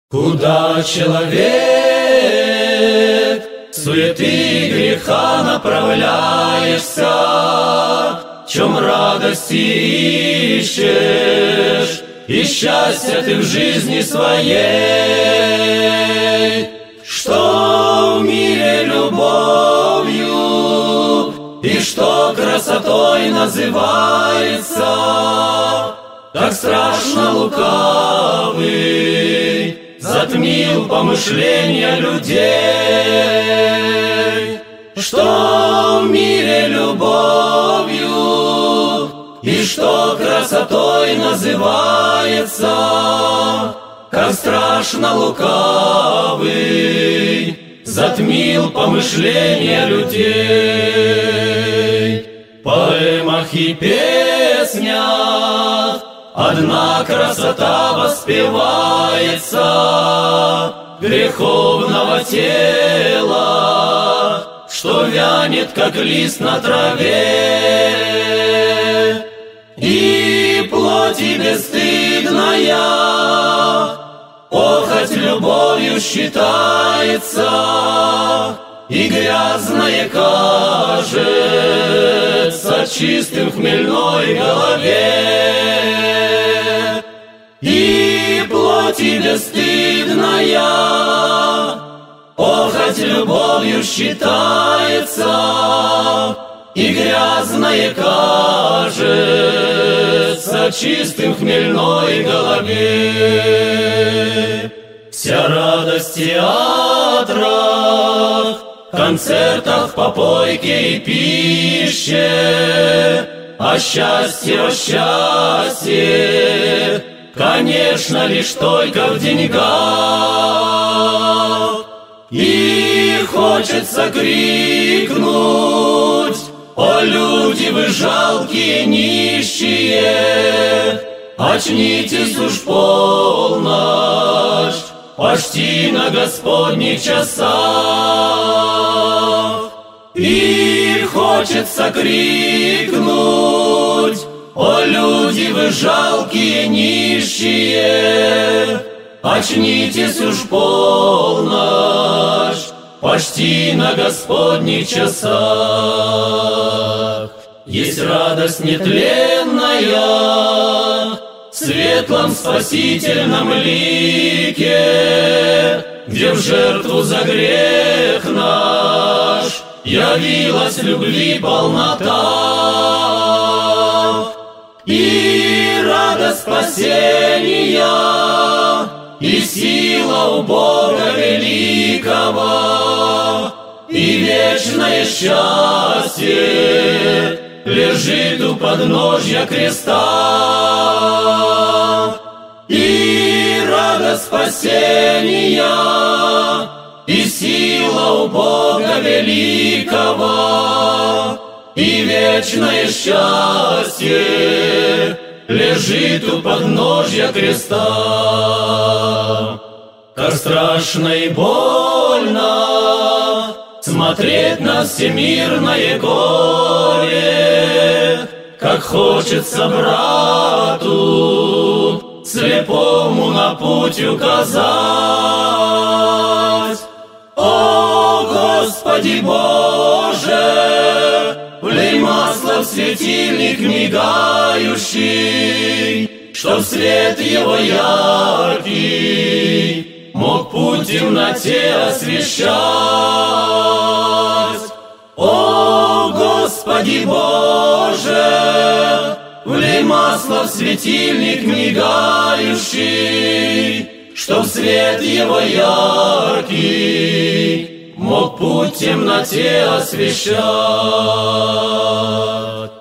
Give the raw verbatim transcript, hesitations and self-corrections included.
Куда человек суеты греха направляешься, в чем радости ищешь, и счастья ты в жизни своей, что в мире любовью и что красотой называется, так страшно лукавый затмил помышления людей, что в мире любовью и что красотой называется, как страшно лукавый затмил помышления людей. В поэмах и песнях одна красота воспевается греховного тела, что вянет, как лист на траве, и плоти бесстыдная похоть любовью считается, и грязное кажется чистым в хмельной голове, и плоти бесстыдная похоть любовью считается, и грязное кажется чистым в хмельной голове. Вся радость театрах, концертах, попойке и пище, а счастье, о счастье, конечно, лишь только в деньгах. И хочется крикнуть: о, люди вы жалкие, нищие, очнитесь уж полночь, почти на Господних часах. И хочется крикнуть: о, люди вы жалкие, нищие, очнитесь уж полночь, почти на Господних часах. Есть радость нетленная в светлом спасительном лике, где в жертву за грех наш явилась любви полнота. И радость спасения, и сила у Бога великого, и вечное счастье лежит у подножья креста. И радость спасения, и сила у Бога великого, и вечное счастье лежит у подножья креста. Как страшно и больно смотреть на всемирное горе, как хочется брату слепому на путь указать. О, Господи Боже, влей масло в светильник мигающий, чтоб свет его яркий мог путь в темноте освещать. О, Господи Боже, влей масло в светильник мигающий, чтоб свет его яркий мог путь в темноте освещать.